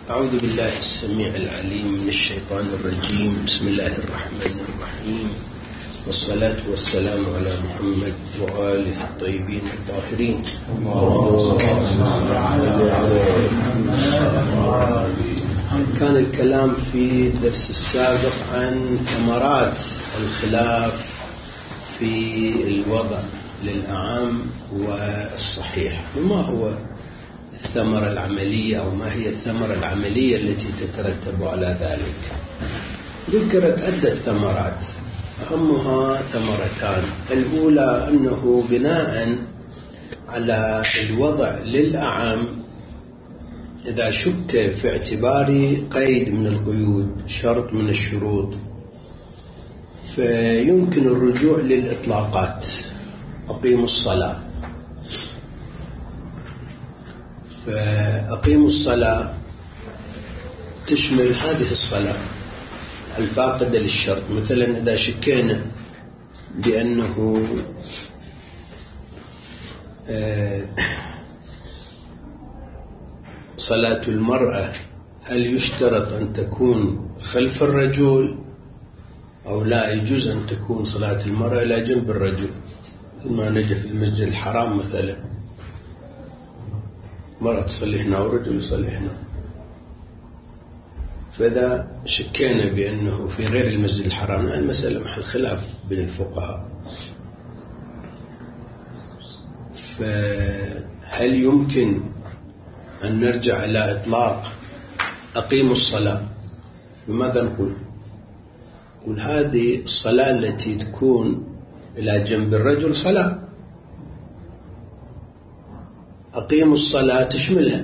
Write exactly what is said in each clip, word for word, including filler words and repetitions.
أعوذ بالله السميع العليم من الشيطان الرجيم. بسم الله الرحمن الرحيم، والصلاة والسلام على محمد وآله الطيبين الطاهرين. كان الكلام في الدرس السابق عن ثمرات الخلاف في الوضع للأعم والصحيح، وما هو الثمرة العملية أو ما هي الثمرة العملية التي تترتب على ذلك. ذكرت عدة ثمرات، أهمها ثمرتان. الأولى أنه بناء على الوضع للأعم إذا شك في اعتبار قيد من القيود، شرط من الشروط، فيمكن الرجوع للإطلاقات. أقيموا الصلاة، فأقيموا الصلاة تشمل هذه الصلاة الفاقدة للشرط. مثلا إذا شكينا بأنه صلاة المرأة هل يشترط أن تكون خلف الرجل أو لا يجوز أن تكون صلاة المرأة إلى جنب الرجل، مثل ما نجد في المسجد الحرام مثلا، مرأة تصلي هنا ورجل يصلي هنا. فإذا شكينا بأنه في غير المسجد الحرام، المسألة محل خلاف بين الفقهاء، فهل يمكن أن نرجع إلى إطلاق أقيموا الصلاة؟ بماذا نقول؟ نقول هذه الصلاة التي تكون إلى جنب الرجل صلاة، أقيموا الصلاة تشملها.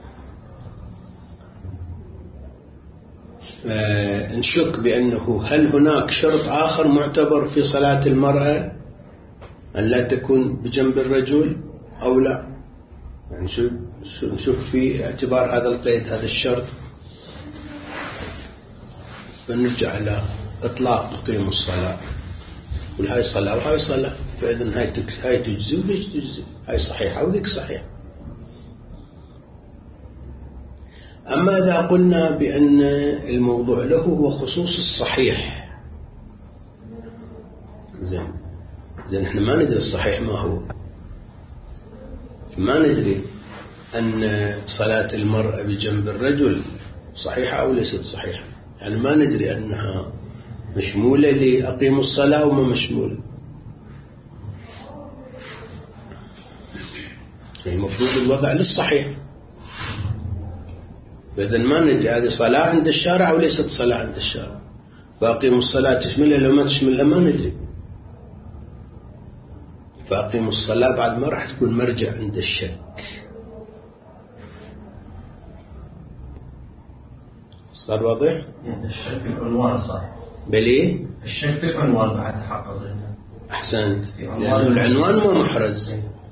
فنشك بأنه هل هناك شرط آخر معتبر في صلاة المرأة أن لا تكون بجنب الرجل أو لا؟ يعني نشك في اعتبار هذا القيد، هذا الشرط، فنرجع على إطلاق أقيموا الصلاة، وهاي صلاة وهاي صلاة، فإذن هاي هاي تجزي وليش تجزي، هاي صحيحة وذيك صحيحة. أما إذا قلنا بأن الموضوع له هو خصوص الصحيح، زين زين إحنا ما ندري الصحيح ما هو، ما ندري أن صلاة المرأة بجنب الرجل صحيحة أو ليست صحيحة، يعني ما ندري أنها مشمولة لأقيموا الصلاة وما مشمولة. المفروض الوضع للصحيح، فإذا ما ندري هذه صلاة عند الشارع أو ليست صلاة عند الشارع، فأقيموا الصلاة تشملها لو ما تشملها ما ندري. فأقيموا الصلاة بعد ما راح تكون مرجع عند الشك. صار واضح؟ الشك في العنوان صح؟ بلي؟ الشك في العنوان بعد تحقق. أحسنت، لأنه العنوان مو محرز،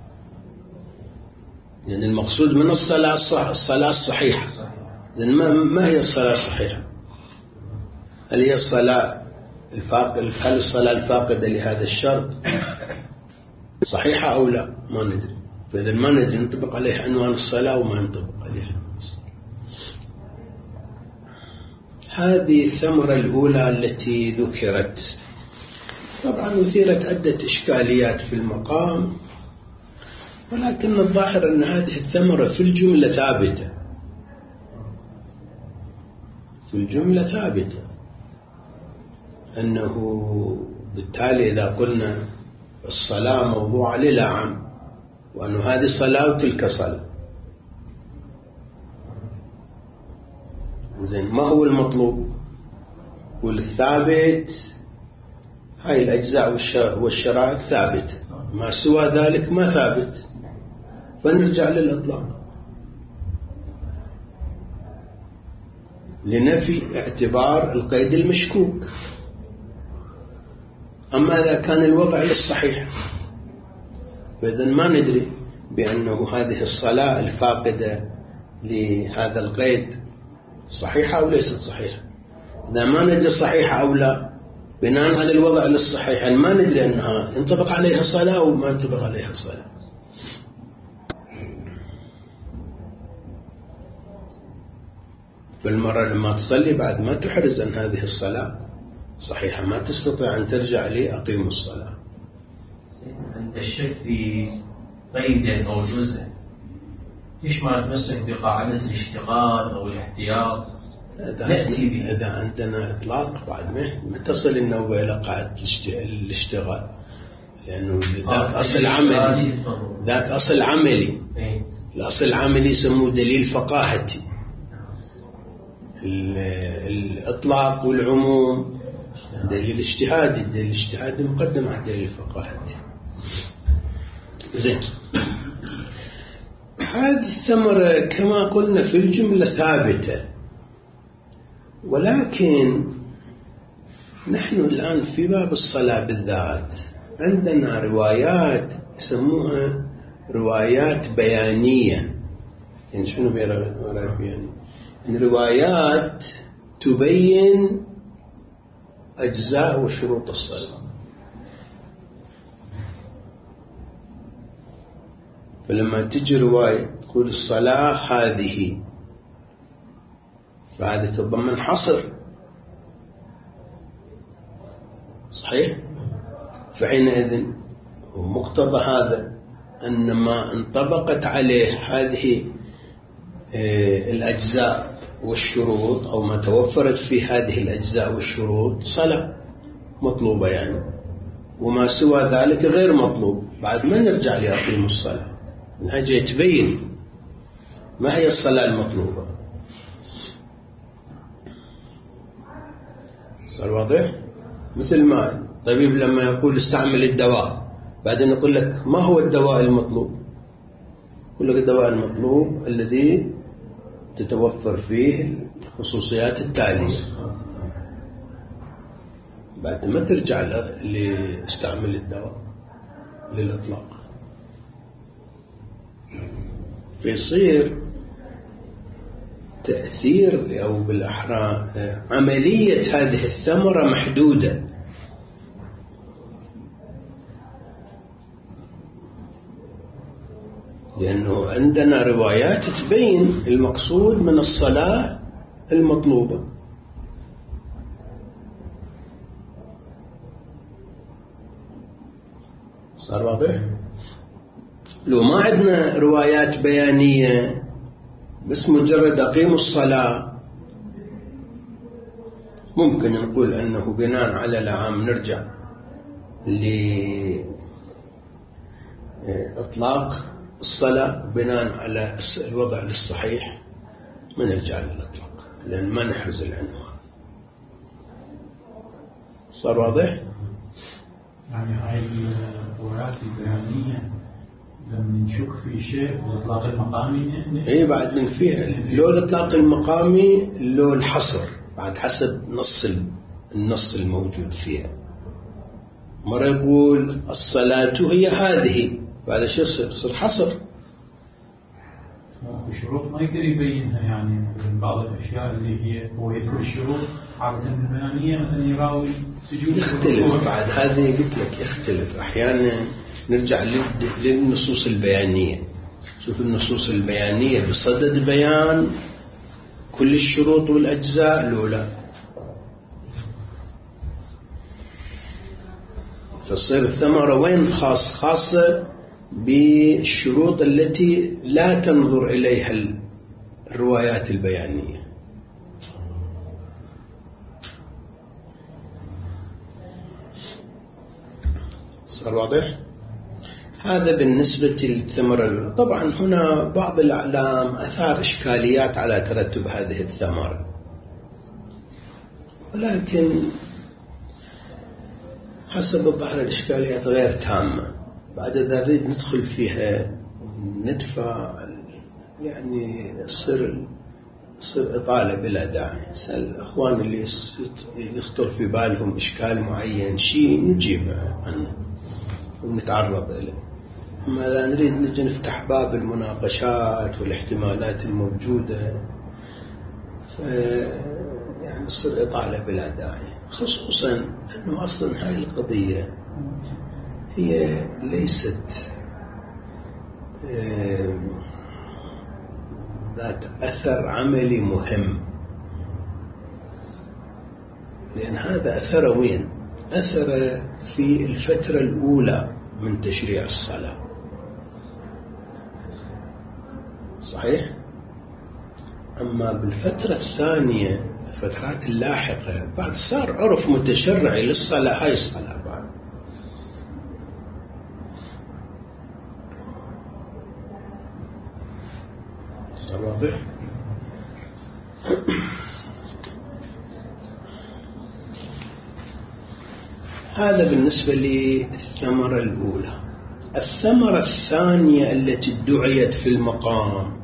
لأن يعني المقصود من الصلاة الصح الصلاة الصحيحة. لأن ما ما هي الصلاة الصحيحة؟ هل هي الصلاة الفاقدة؟ هل الصلاة الفاقدة لهذا الشرط صحيحة أو لا؟ ما ندري. فإذا ما ندري نطبق عليه عنوان الصلاة وما نطبق عليه. هذه الثمرة الأولى التي ذكرت. طبعا أثيرت عدة إشكاليات في المقام، ولكن الظاهر أن هذه الثمرة في الجملة ثابتة، في الجملة ثابتة، أنه بالتالي إذا قلنا الصلاة موضوعة للأعم، وأن هذه صلاة وتلك صلاة، زين ما هو المطلوب؟ والثابت هاي الأجزاء والشرائط ثابتة، ما سوى ذلك ما ثابت، فنرجع للإطلاق لنفي اعتبار القيد المشكوك. أما إذا كان الوضع للصحيح، فإذن ما ندري بأنه هذه الصلاة الفاقدة لهذا القيد صحيحة أو ليست صحيحة. إذا ما ندري صحيحة أو لا بناء على الوضع للصحيح، يعني ما ندري أنها ينطبق عليها صلاة وما ينطبق عليها صلاة. فالمرة لما تصلي بعد ما تحرز أن هذه الصلاة صحيحة ما تستطيع أن ترجع لي أقيم الصلاة. عند الشك في قيد أو جزء ليش ما نتمسك بقاعدة الاشتغال أو الاحتياط نأتي به؟ إذا عندنا إطلاق بعد ما تصل النوبة إلى قاعدة الاشتغال، لأنه ذاك أصل عملي، ذاك أصل عملي. الأصل العملي يسموه دليل فقاهتي. الإطلاق والعموم دليل اجتهادي، الدليل الاجتهادي مقدم على الدليل الفقاهتي. زين، هذه الثمرة كما قلنا في الجملة ثابتة، ولكن نحن الآن في باب الصلاة بالذات عندنا روايات يسموها روايات بيانية. يعني شنو روايات بيانية؟ روايات تبين أجزاء وشروط الصلاة. فلما تجي رواية تقول الصلاة هذه، فهذه تتضمن حصر، صحيح؟ فحينئذ مقتضى هذا أن ما انطبقت عليه هذه الأجزاء والشروط أو ما توفرت في هذه الأجزاء والشروط صلاة مطلوبة يعني، وما سوى ذلك غير مطلوب. بعد ما نرجع لأقيم الصلاة، الحاجة تبين ما هي الصلاة المطلوبة. صار واضح؟ مثل ما الطبيب لما يقول استعمل الدواء، بعدين يقول لك ما هو الدواء المطلوب؟ يقول لك الدواء المطلوب الذي تتوفر فيه الخصوصيات التالية. بعد ما ترجع لاستعمل الدواء للإطلاق، فيصير تأثير أو بالأحرى عملية هذه الثمرة محدودة. لأنه عندنا روايات تبين المقصود من الصلاة المطلوبة. صار واضح؟ لو ما عندنا روايات بيانية بس مجرد أقيم الصلاة، ممكن نقول أنه بناء على العام نرجع لإطلاق الصلاة، بناء على الوضع الصحيح ما نرجع للإطلاق، لأن ما نحرز العنوان. صار واضح؟ يعني هاي الروايات البيانية لما نشك في شيء والإطلاق المقامي إيه بعد من فيها لو الإطلاق المقامي لو الحصر بعد حسب نص النص الموجود فيها. مرة يقول الصلاة هي هذه، بعد شيء يصير يصير حصر. الشروط ما يقدر يبينها، يعني من بعض الأشياء اللي هي هو يذكر الشروط عادة البيانية مثلا يراوي سجود يختلف. بعد هذه قلت لك يختلف أحيانا. نرجع للنصوص البيانية، شوف النصوص البيانية بصدد بيان كل الشروط والأجزاء لولا، فتصير الثمرة وين خاص خاصة بالشروط التي لا تنظر إليها الروايات البيانية. صار واضح؟ هذا بالنسبة للثمرة. طبعا هنا بعض الأعلام أثار إشكاليات على ترتب هذه الثمرة، ولكن حسب الظاهر الإشكاليات غير تامة. بعد ذا نريد ندخل فيها ندفع، يعني يصير يصير إطالة بلا داعي. سأل الأخوان اللي يخطر في بالهم إشكال معين شيء نجيب عنه ونتعرض إليه. أما لا نريد نجي نفتح باب المناقشات والاحتمالات الموجودة، يعني يصير إطالة بلا داعي، خصوصا أنه أصلا هاي القضية هي ليست ذات أثر عملي مهم لأن هذا أثر وين؟ أثر في الفترة الأولى من تشريع الصلاة، صحيح؟ أما بالفترة الثانية الفترات اللاحقة بعد صار عرف متشرعي للصلاة، هاي الصلاة بعد. صار واضح؟ هذا بالنسبة للثمرة الأولى. الثمرة الثانية التي ادعيت في المقام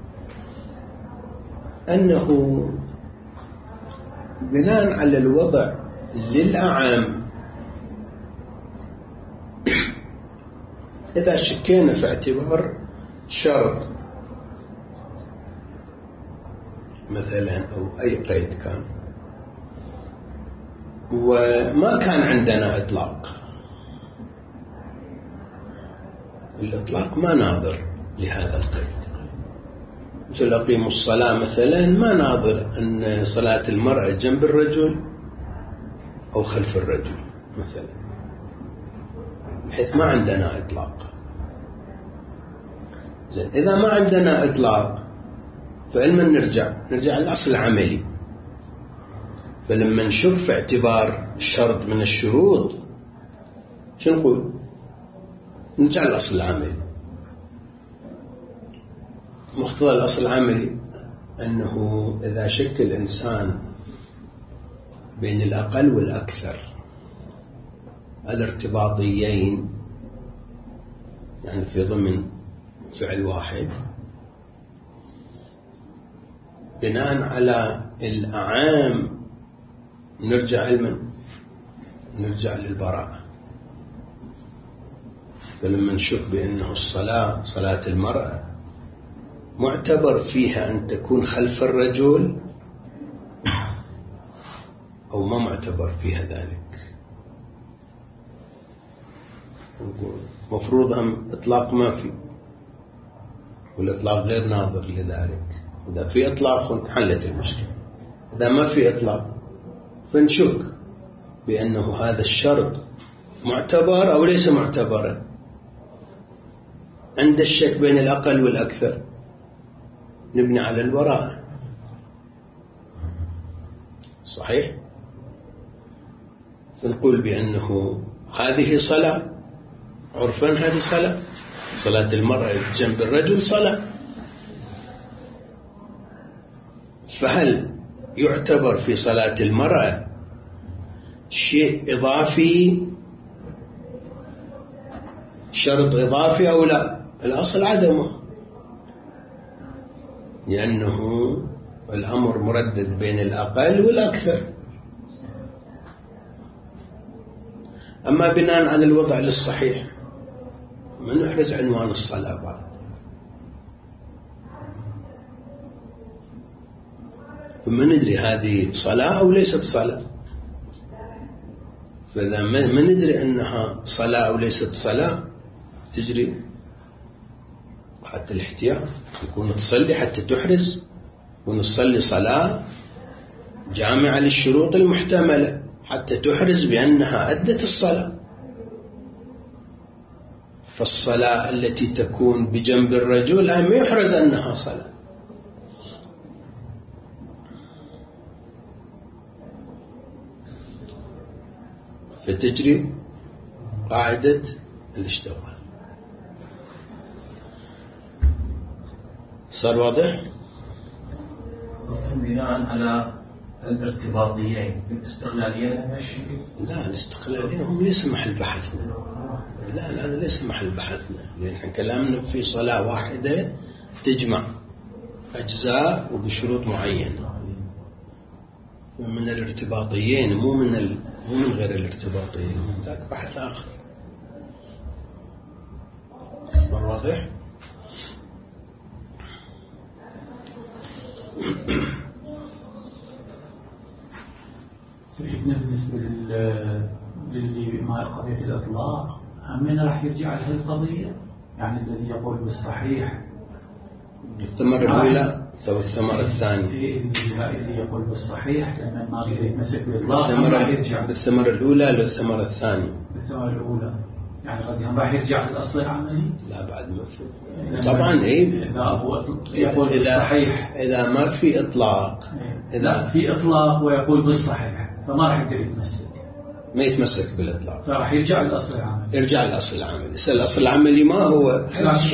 أنه بناء على الوضع للأعم إذا شكينا في اعتبار شرط مثلا أو أي قيد كان وما كان عندنا إطلاق، الإطلاق ما ناظر لهذا القيد، مثل أقيموا الصلاة مثلا ما ناظر أن صلاة المرأة جنب الرجل أو خلف الرجل مثلا، بحيث ما عندنا إطلاق. زين إذا ما عندنا إطلاق فإلما نرجع نرجع للأصل العملي، فلما نشك في اعتبار شرط من الشروط شو نقول؟ نرجع للأصل العملي. مقتضى الأصل العملي أنه إذا شك الإنسان بين الأقل والأكثر الارتباطيين، يعني في ضمن فعل واحد، بناء على الأعام نرجع لمن؟ نرجع للبراءة. فلما نشك بأنه الصلاة صلاة المرأة معتبر فيها أن تكون خلف الرجل أو ما معتبر فيها ذلك، مفروض أم إطلاق ما في، والإطلاق غير ناظر لذلك. إذا في إطلاق حلت المشكلة، إذا ما في إطلاق فنشك بأنه هذا الشرط معتبر أو ليس معتبرا. عند الشك بين الأقل والأكثر نبني على البراءة، صحيح؟ فنقول بأنه هذه صلاة، عرفا هذه صلاة، صلاة المرأة جنب الرجل صلاة، فهل يعتبر في صلاة المرأة شيء إضافي، شرط إضافي أو لا؟ الأصل عدمه، لأنه الأمر مردد بين الأقل والأكثر. أما بناء على الوضع للصحيح ما نحرز عنوان الصلاة بعد، فما ندري هذه صلاة أو ليست صلاة. فإذا ما ندري أنها صلاة أو ليست صلاة تجري حتى الاحتياط، يكون تصلي حتى تحرز، ونصلي صلاة جامعة للشروط المحتملة حتى تحرز بأنها أدت الصلاة. فالصلاة التي تكون بجنب الرجل أهم يحرز أنها صلاة. فتجري قاعدة الاشتغال. صار واضح؟ بناء على الارتباطيين الاستقلاليين ماشي؟ لا، الاستقلاليين هم ليس محل بحثنا، لا لا هذا ليس محل بحثنا، لأن كلامنا في صلاة واحدة تجمع أجزاء وبشروط معينة. من الارتباطيين مو من ال... مو من غير الارتباطيين، من ذاك بحث آخر. صار واضح؟ سيدنا بالنسبة للي ما قضية الإطلاق من راح يرجع لهذه القضية؟ يعني الذي يقول بالصحيح يستمر الولاء سوى الثمرة الثانية. اللي يقول بالصحيح لأن ما يقدر يتمسك بالإطلاق بالثمرة, بالثمرة الأولى لو الثمرة الثانية؟ بالثمرة الأولى يعني قصدي هم راح يرجع للأصل العملي؟ لا بعد ما في طبعا. إيه إذا يقول بالصحيح، إذا ما في إطلاق، إذا في إطلاق ويقول بالصحيح فما راح يقدر يتمسك، ما يتمسك بالإطلاق، فراح يرجع للأصل العملي. يرجع للأصل العملي. يسأل الأصل العملي ما هو؟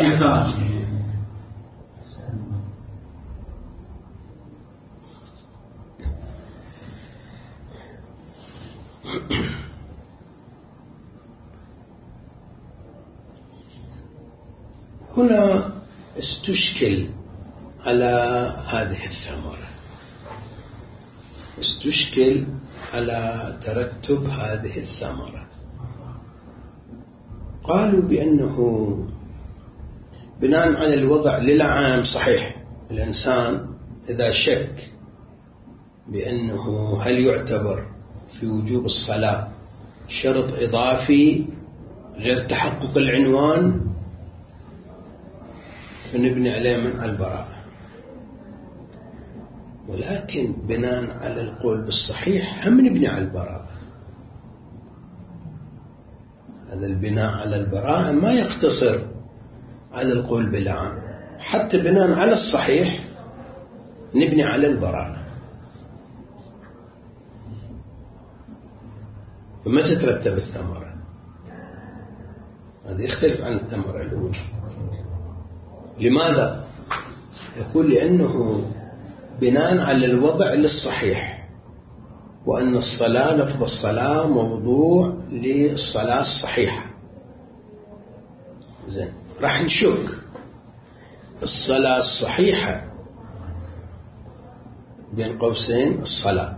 هنا استشكل على هذه الثمرة، استشكل على ترتب هذه الثمرة. قالوا بأنه بناء على الوضع للعام صحيح الإنسان إذا شك بأنه هل يعتبر في وجوب الصلاة شرط إضافي غير تحقق العنوان فنبني عليه منع البراءة. ولكن بناء على القول بالصحيح هم نبني على البراءة. هذا البناء على البراءة ما يقتصر على القول بالعام، حتى بناء على الصحيح نبني على البراءة. فما تترتب الثمرة؟ هذا يختلف عن الثمرة الأولى. لماذا؟ يقول لأنه بناء على الوضع للصحيح، وأن الصلاة لفظ الصلاة موضوع للصلاة الصحيحة. زين، راح نشك الصلاة الصحيحة بين قوسين الصلاة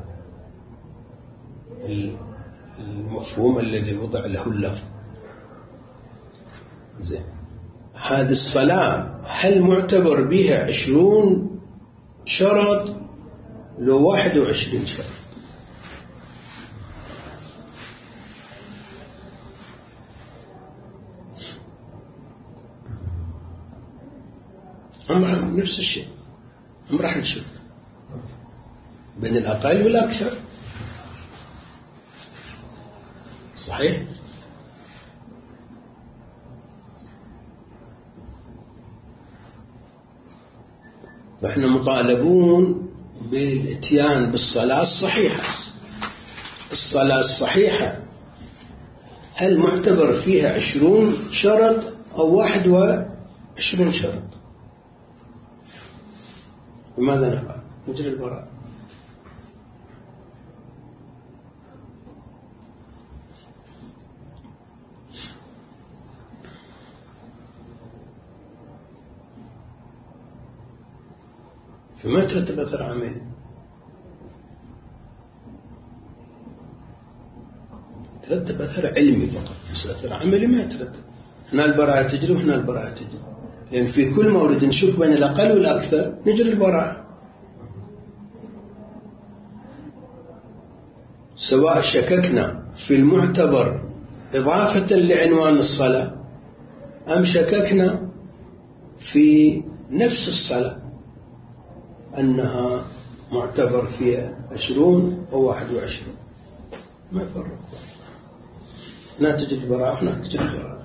المفهوم الذي وضع له اللفظ. زين، هذه الصلاة هل معتبر بها عشرون شرط لو واحد وعشرين شرط؟ أمر نفس الشيء، أمر راح نشوف بين الأقل والأكثر. صحيح؟ فإحنا مطالبون بالاتيان بالصلاة الصحيحة. الصلاة الصحيحة هل معتبر فيها عشرون شرط أو واحد وعشرون شرط؟ وماذا نفعل؟ نجري البراءة. فما ترتب أثر عملي، ترتب أثر علمي فقط، بس أثر عملي ما يترتب. هنا البراءة تجري وهنا البراءة تجري، لأن يعني في كل مورد نشك بين الأقل والأكثر نجري البراءة. سواء شككنا في المعتبر إضافة لعنوان الصلاة أم شككنا في نفس الصلاة أنها معتبر فيها عشرون أو واحد وعشرون، ما يفرق. هنا تجد البراءة هنا تجد البراءة.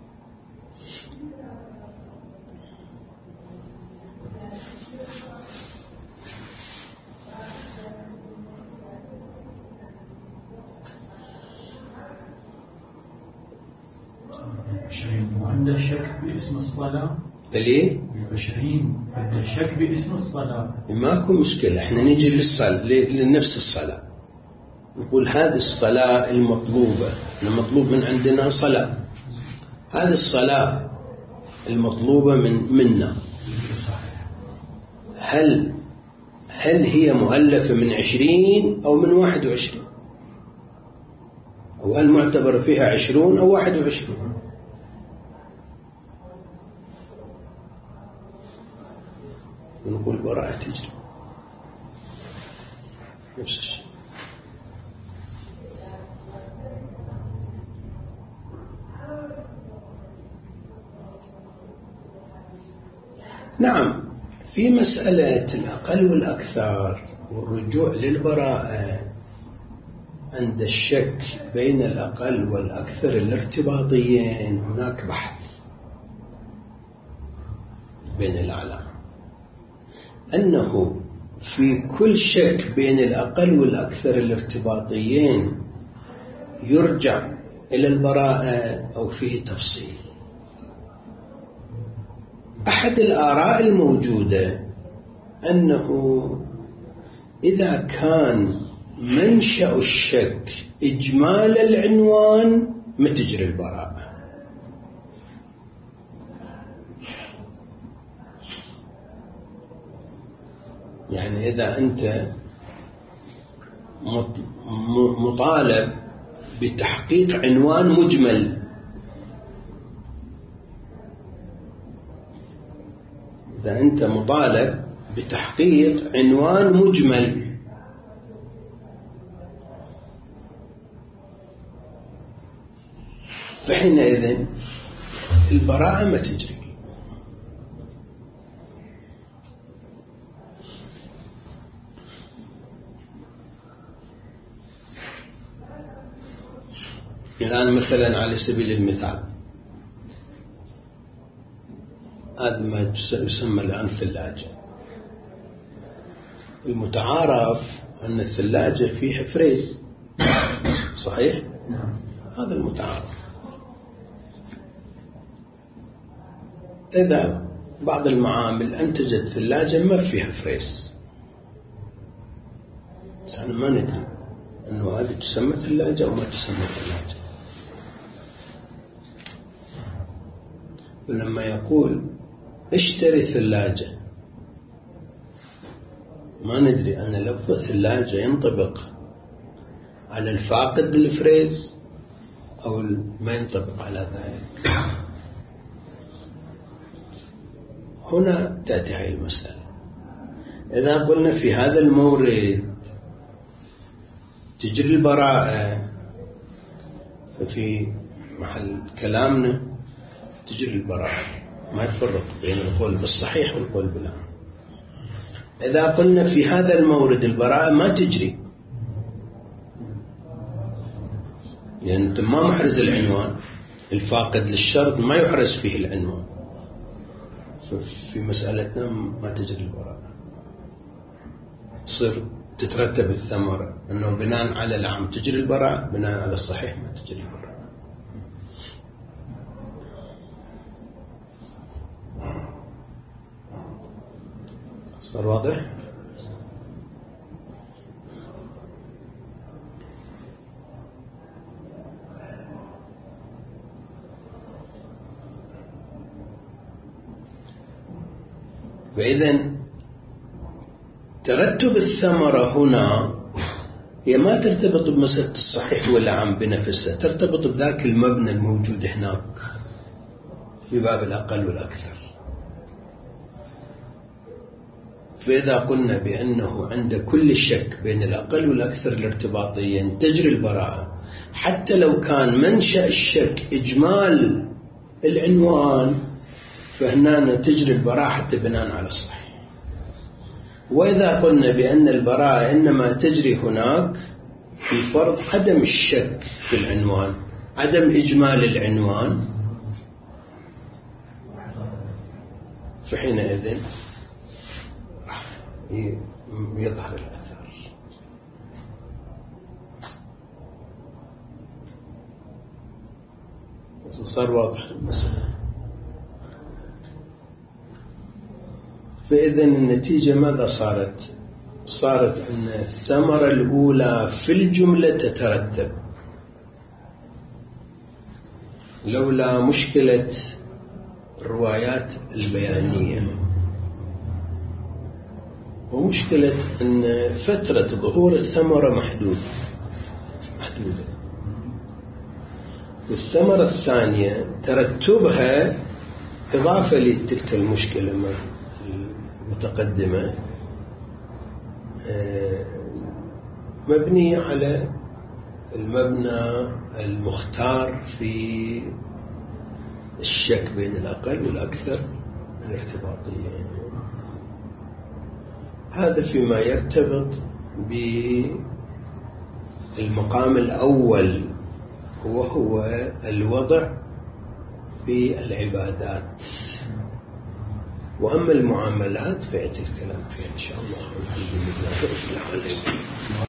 وعنده شك باسم الصلاة ليه؟ عشرين عنده شك باسم الصلاة، ماكو مشكلة. احنا نيجي للصلاة لنفس الصلاة، نقول هذه الصلاة المطلوبة، المطلوب من عندنا صلاة، هذه الصلاة المطلوبة من منا هل هل هي مؤلفة من عشرين أو من واحد وعشرين، أو هل معتبر فيها عشرون أو واحد وعشرون؟ ونقول براءة تجري نفس الشيء. نعم، في في مسألة الأقل والأكثر والرجوع للبراءة عند الشك بين الأقل والأكثر الارتباطيين هناك بحث بين العلماء أنه في كل شك بين الأقل والأكثر الارتباطيين يرجع إلى البراءة أو فيه تفصيل. أحد الآراء الموجودة أنه إذا كان منشأ الشك إجمال العنوان ما تجري البراءة. يعني إذا أنت مطالب بتحقيق عنوان مجمل، إذا أنت مطالب بتحقيق عنوان مجمل فحينئذ البراءة ما تجري. الآن مثلا على سبيل المثال هذا ما يسمى الآن ثلاجة. المتعارف أن الثلاجة فيها فريز، صحيح؟ هذا المتعارف. إذا بعض المعامل أنتجت ثلاجة ما فيها فريز، بس أنا ما ندري أنه هذه تسمى ثلاجة أو ما تسمى ثلاجة. ولما يقول اشتري ثلاجة ما ندري أن لفظ الثلاجة ينطبق على الفاقد للفريز أو ما ينطبق على ذلك. هنا تأتي هذه المسألة. إذا قلنا في هذا المورد تجري البراءة، ففي محل كلامنا تجري البراءة، ما يفرق بين القول بالصحيح والقول بالله. إذا قلنا في هذا المورد البراءة ما تجري، يعني أنت ما محرز العنوان، الفاقد للشرط ما يحرز فيه العنوان، في مسألتنا ما تجري البراءة. تصير تترتب الثمرة أنه بناء على العام تجري البراءة، بناء على الصحيح ما تجري البراءة. صار واضح؟ فإذن ترتب الثمرة هنا هي ما ترتبط بمسألة الصحيح والعام بنفسها، ترتبط بذاك المبنى الموجود هناك في باب الأقل والأكثر. فإذا قلنا بأنه عند كل الشك بين الأقل والأكثر الارتباطيين تجري البراءة، حتى لو كان منشأ الشك إجمال العنوان فهنا تجري البراءة حتى بناء على الصحيح. وإذا قلنا بأن البراءة إنما تجري هناك في فرض عدم الشك في العنوان، عدم إجمال العنوان، فحينئذ يظهر الأثر. صار واضح المسألة. فإذن النتيجة ماذا صارت؟ صارت أن الثمرة الأولى في الجملة تترتب لولا مشكلة الروايات البيانية، ومشكلة أن فترة ظهور الثمرة محدود محدودة. والثمرة الثانية ترتبها إضافة لتلك المشكلة المتقدمة مبنية على المبنى المختار في الشك بين الأقل والأكثر الارتباطيين. هذا فيما يرتبط بالمقام الأول وهو الوضع في العبادات، وأما المعاملات فيأتي الكلام فيها إن شاء الله. والحمد لله رب العالمين.